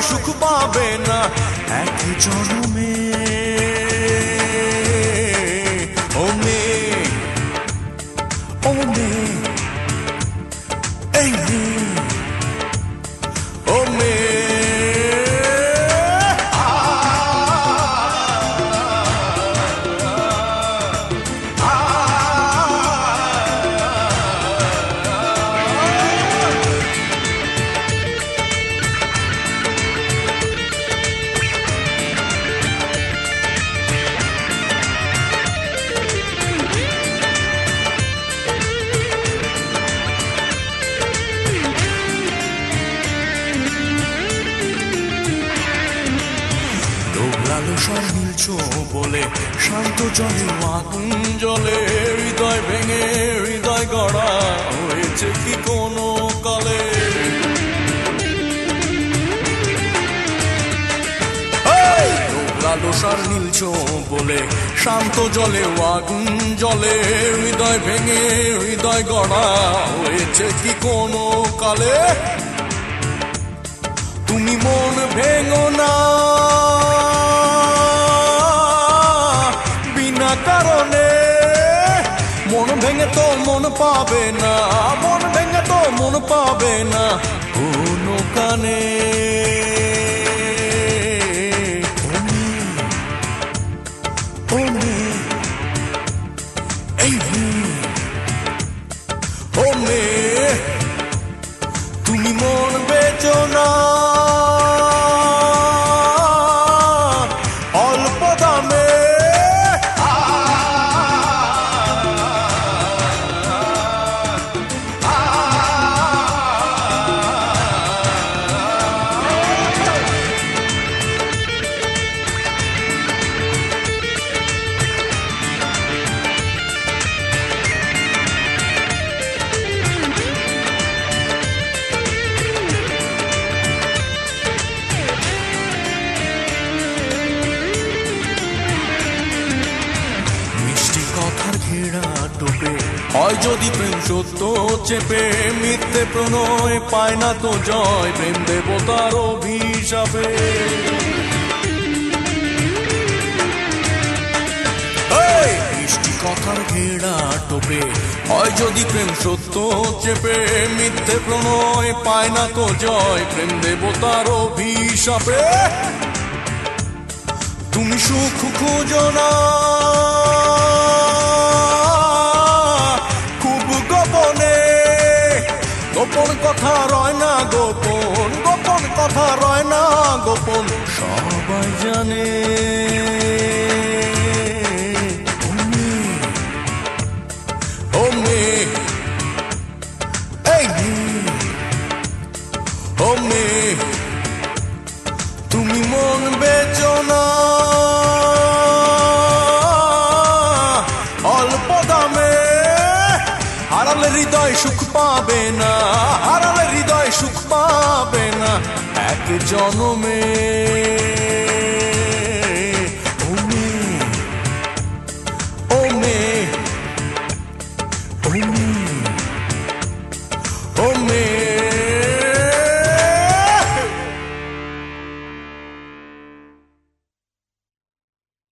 সুখ পাবে না এক জন্মে। ও মেয়ে, ও মেয়ে, এই মেয়ে, ও মেয়ে। মিলছো বলে শান্ত জলে আগুন জলে হৃদয় ভেঙে হৃদয় গড়া হয়েছে কি কোনো কালে। লালসার মিলছো বলে শান্ত জলে আগুন জলে হৃদয় ভেঙে হৃদয় গড়া হয়েছে কি কোনো কালে। তুমি মন ভেঙো না কারণে, মন ভেঙে তো মন পাবে না, মন ভেঙে তো মন পাবে না কোনো কানে। ও মেয়ে, এই মেয়ে, ও মেয়ে, তুমি মন বেচো না অল্প দামে। টোপে হয় যদি প্রেম সত্য চেপে, মিথ্যে প্রণয় পায় না তো জয় প্রেম দেবতার অভিশাপে। মিষ্টি কথার ঘেরা টোপে হয় যদি প্রেম সত্য চেপে, মিথ্যে প্রণয় পায় না তো জয় প্রেম দেবতার অভিশাপে। তুমি সুখ খুঁজো না গোপন কথা রয় না গোপন, গোপন কথা রয় না গোপন, সবাই জানে। ও মেয়ে, এই মেয়ে, ও মেয়ে, তুমি মন বেচো না অল্প দামে। হারালে হৃদয় সুখ পাবে না, হারালে হৃদয় সুখ পাবে না এক জন্মে।